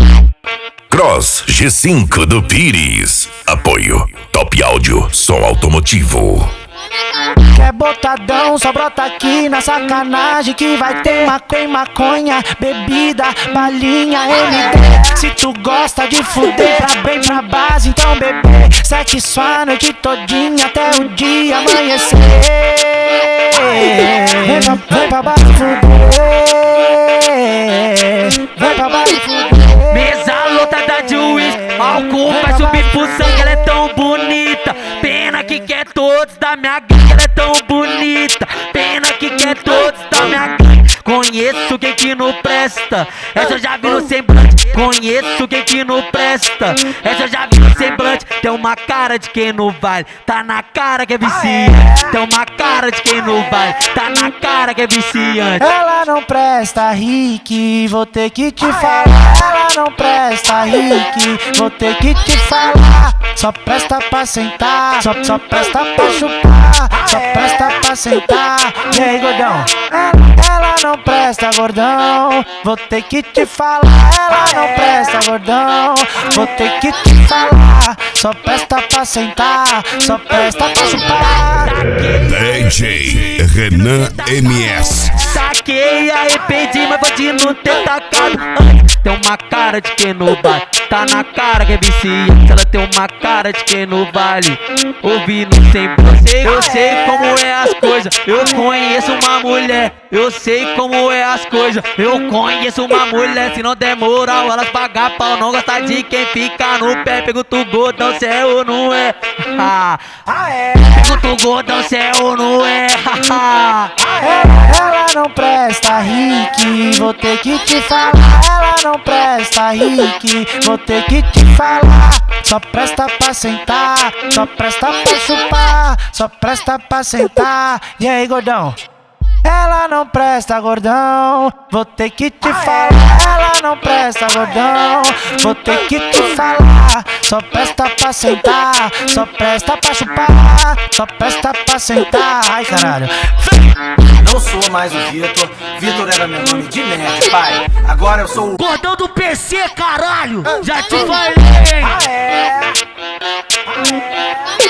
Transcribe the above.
Cross G5 do Pires. Apoio Top Áudio, som automotivo. Quer botadão, só brota aqui na sacanagem que vai ter maconha, bebida, balinha, MD. Se tu gosta de fuder pra bem pra base, então bebê, sexo a noite todinha até o dia amanhecer. Vem pra base fuder, vem pra base fuder. Mesa lotada de uísque, álcool vai subir pro sangue, ela é tão bonita. Pena que quer todos da minha gangue, ela é tão bonita. Pena que quer todos da minha gangue. Conheço quem que não presta, essa eu já vi no semblante. Conheço quem que não presta, essa eu já vi no semblante. Tem uma cara de quem não vale, tá na cara que é viciante. Tem uma cara de quem não vale, tá na cara que é viciante. Ela não presta, Rick, vou ter que te falar. Ela não presta, Rick, vou ter que te falar. Só presta pra sentar, só presta pra chupar, só presta pra sentar. E aí, gordão? Ela não presta, gordão, vou ter que te falar. Ela não presta, gordão, vou ter que te falar. Só presta pra sentar, só presta pra chupar. DJ Renan MS. Saquei, arrependi, mas pode não ter tacado antes. Tem uma cara de quem não vale, tá na cara que é viciante. Ela tem uma cara de quem não vale, ouvindo sempre. Eu sei como é as coisas, eu conheço uma mulher. Eu sei como é as coisas, eu conheço uma mulher. Se não der moral, elas pagam pau. Não gosta de quem fica no pé. Pergunta o gordão se é ou não é. Pergunta o gordão se é ou não é. Ela não presta, Rick, vou ter que te falar. Ela não presta, Rick, vou ter que te falar. Só presta pra sentar, só presta pra chupar, só presta pra sentar. E aí, gordão? Ela não presta, gordão, vou ter que te falar. Ela não presta, gordão, vou ter que te falar. Só presta pra sentar, só presta pra chupar, só presta pra sentar. Ai, caralho. Não sou mais o Vitor, Vitor era meu nome de nerd, pai. Agora eu sou o Gordão do PC, caralho, já te falei. Ah, é?